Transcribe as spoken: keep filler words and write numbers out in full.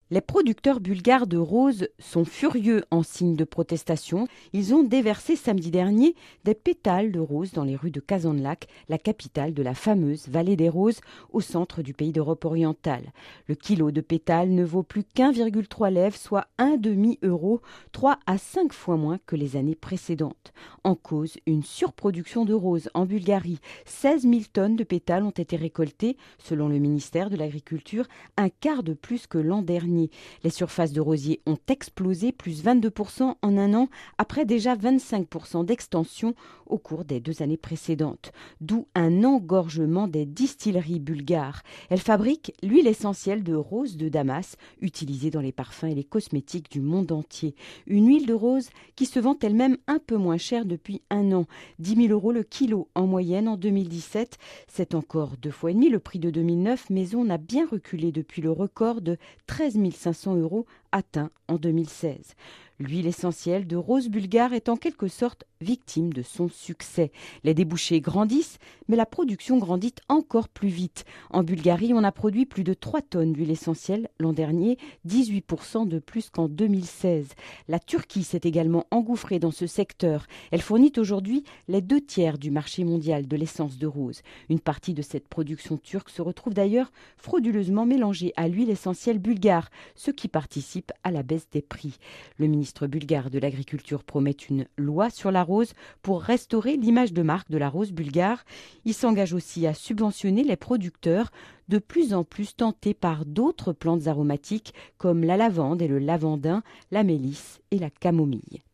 Les producteurs bulgares de roses sont furieux en signe de protestation. Ils ont déversé samedi dernier des pétales de roses dans les rues de Kazanlak, la capitale de la fameuse vallée des roses au centre du pays d'Europe orientale. Le kilo de pétales ne vaut plus qu'un virgule trois levs, soit un demi-euro, trois à cinq fois moins que les années précédentes. En cause, une surproduction de roses en Bulgarie. seize mille tonnes de pétales ont été récoltées, selon le ministère de l'Agriculture, un quart de plus que l'an dernier. Les surfaces de rosiers ont explosé, plus vingt-deux pour cent en un an, après déjà vingt-cinq pour cent d'extension au cours des deux années précédentes. D'où un engorgement des distilleries bulgares. Elles fabriquent l'huile essentielle de rose de Damas, utilisée dans les parfums et les cosmétiques du monde entier. Une huile de rose qui se vend elle-même un peu moins chère depuis un an. dix mille euros le kilo en moyenne en deux mille dix-sept. C'est encore deux fois et demi le prix de deux mille neuf, mais on a bien reculé depuis le record de treize mille cinq cents euros atteint en deux mille seize. L'huile essentielle de rose bulgare est en quelque sorte victime de son succès. Les débouchés grandissent, mais la production grandit encore plus vite. En Bulgarie, on a produit plus de trois tonnes d'huile essentielle l'an dernier, dix-huit pour cent de plus qu'en deux mille seize. La Turquie s'est également engouffrée dans ce secteur. Elle fournit aujourd'hui les deux tiers du marché mondial de l'essence de rose. Une partie de cette production turque se retrouve d'ailleurs frauduleusement mélangée à l'huile essentielle bulgare, ce qui participe à la baisse des prix. Le ministre bulgare de l'Agriculture promet une loi sur la rose pour restaurer l'image de marque de la rose bulgare. Il s'engage aussi à subventionner les producteurs de plus en plus tentés par d'autres plantes aromatiques comme la lavande et le lavandin, la mélisse et la camomille.